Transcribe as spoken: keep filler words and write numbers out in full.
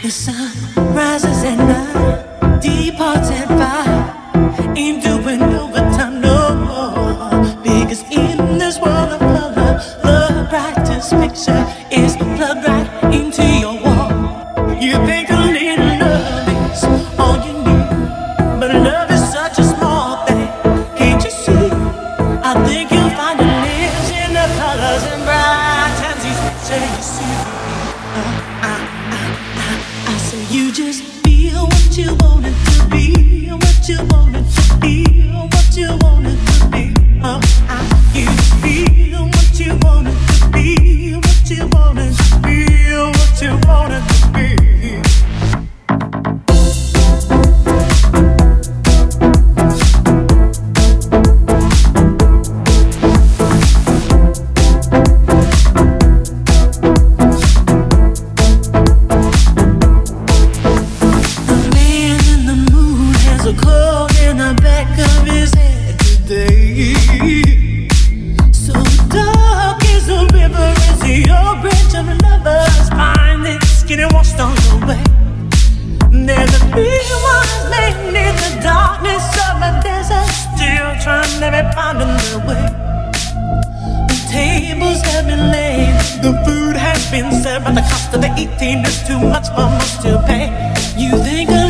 The sun rises at night, departs at five. Ain't doing overtime no more. Because in this world of color, the brightest picture is plugged right into your wall. You think a little love is all you need, but love is such a small thing. Can't you see? I think you'll find it lives in the colors and bright and these pictures you see. Uh, uh, uh, uh, I say you just feel what you want it to be, what you want it to be, what you want it to be. Oh, I, you feel what you want it to be, what you want it to be, what you want it to be. But the cost of the eating is too much for us to pay. You think